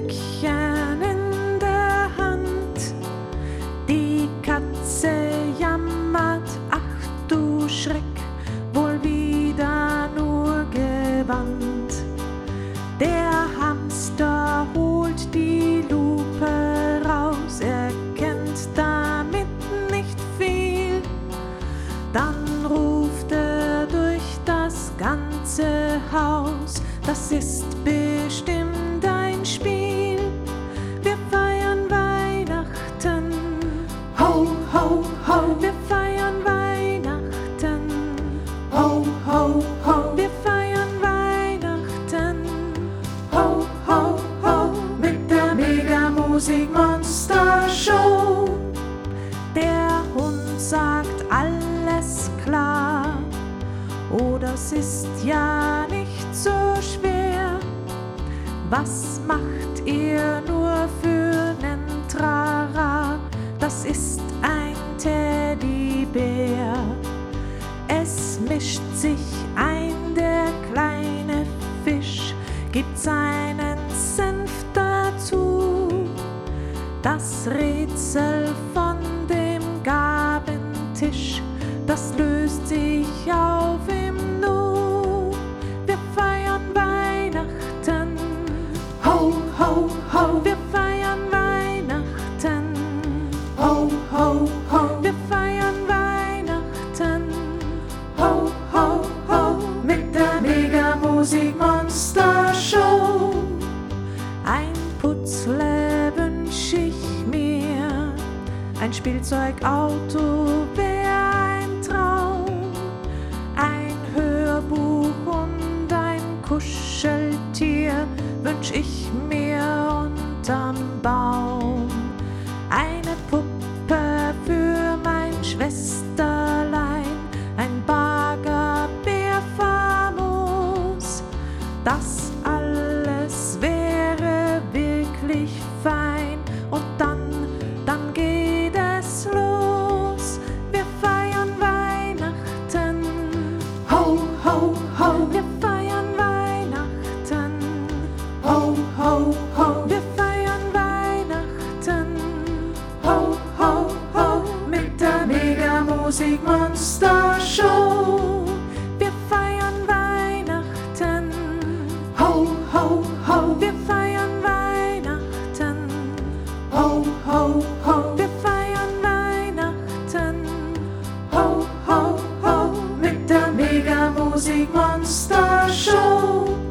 Stückchen in der Hand. Die Katze jammert, ach du Schreck, wohl wieder nur gewandt. Der Hamster holt die Lupe raus, erkennt damit nicht viel. Dann ruft er durch das ganze Haus, das ist bestimmt ein Spiel. Wir feiern Weihnachten, ho, ho, ho. Wir feiern Weihnachten, ho, ho, ho. Wir feiern Weihnachten, ho, ho, ho. Mit der Mega-Musik-Monster-Show. Der Hund sagt, alles klar, oh, das ist ja nicht so schwer. Was macht ihr nur für nen Trara? Das ist ein Teddybär. Es mischt sich ein, der kleine Fisch, gibt seinen Senf dazu. Das Rätsel von dem Gabentisch, das löst sich auf im Nu. Wir feiern Weihnachten, ho, ho, ho. Wir feiern Weihnachten, ho, ho, ho. Wir feiern Weihnachten, ho, ho, ho. Mit der Mega-Musik-Monster-Show. Ein Putzle wünsch ich mir, ein Spielzeugauto wär ein Traum, ein Hörbuch und ein Kuscheltier wünsch ich mir unterm Baum. Eine Puppe für mein Schwesterlein, ein Baggerbär famos. Das alles wäre wirklich fein und dann geht es los. Wir feiern Weihnachten, ho, ho, ho. Wir feiern Weihnachten, ho, ho, ho. Wir feiern Weihnachten, ho, ho, ho. Mit der Mega-Musik-Monster-Show. Wir feiern Weihnachten, ho, ho, ho. Wir feiern Weihnachten, ho, ho, ho. Wir feiern Weihnachten, ho, ho, ho. Mit der Mega-Musik-Monster-Show.